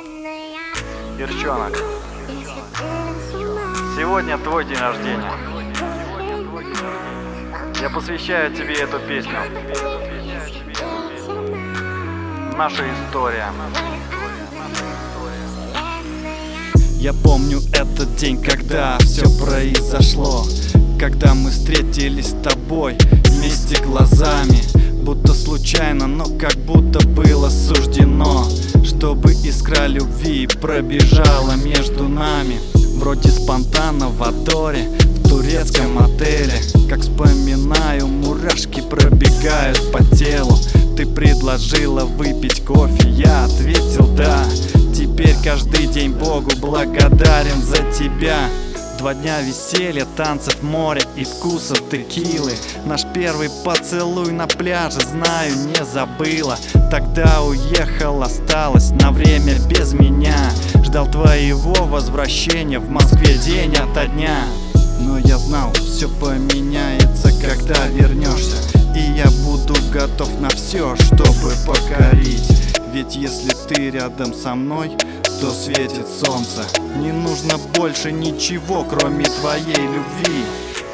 Перчонок, сегодня твой день рождения. Я посвящаю тебе эту песню. Наша история. Я помню этот день, когда все произошло, когда мы встретились с тобой вместе глазами, будто случайно, но как будто было суждено, чтобы искра любви пробежала между нами. Вроде спонтанно в Адоре, в турецком отеле. Как вспоминаю, мурашки пробегают по телу. Ты предложила выпить кофе, я ответил да. Теперь каждый день Богу благодарен за тебя. 2 дня веселья, танцев, моря и вкуса текилы. Наш первый поцелуй на пляже, знаю, не забыла. Тогда уехал, осталась на время без меня. Ждал твоего возвращения в Москве день ото дня. Но я знал, все поменяется, когда вернешься, и я буду готов на все, чтобы покорить. Ведь если ты рядом со мной, то светит солнце. Не нужно больше ничего, кроме твоей любви.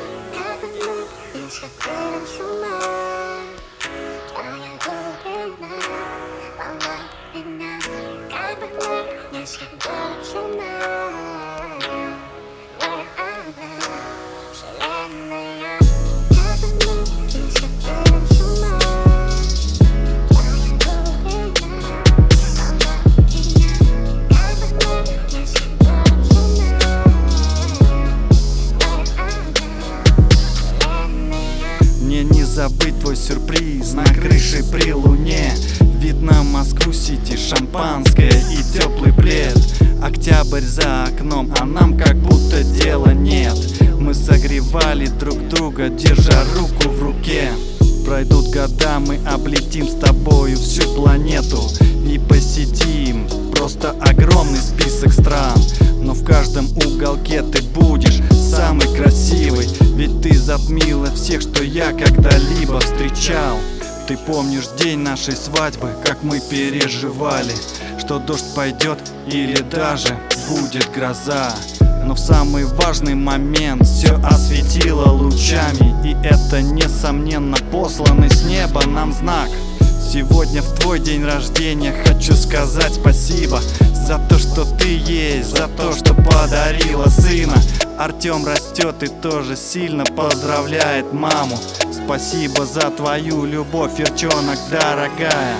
Забыть твой сюрприз на крыше при луне. Видно Москву-Сити, шампанское и теплый плед. Октябрь за окном, а нам как будто дела нет. Мы согревали друг друга, держа руку в руке. Пройдут года, мы облетим с тобою всю планету и посетим просто огромный список стран. Но в каждом уголке ты будешь самый красивый, ведь ты затмила всех, что я когда-либо встречал. Ты помнишь день нашей свадьбы, как мы переживали, что дождь пойдет или даже будет гроза. Но в самый важный момент все осветило лучами, и это, несомненно, посланный с неба нам знак. Сегодня в твой день рождения хочу сказать спасибо за то, что ты есть, за то, что подарила сына. Артем растет и тоже сильно поздравляет маму. Спасибо за твою любовь, Перчонок, дорогая.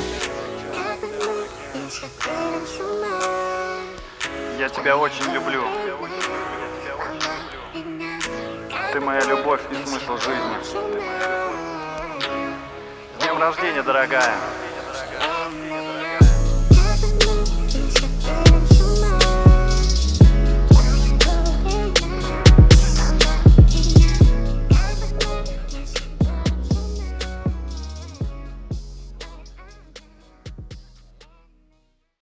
Я тебя очень люблю. Ты моя любовь и смысл жизни. С днем рождения, дорогая.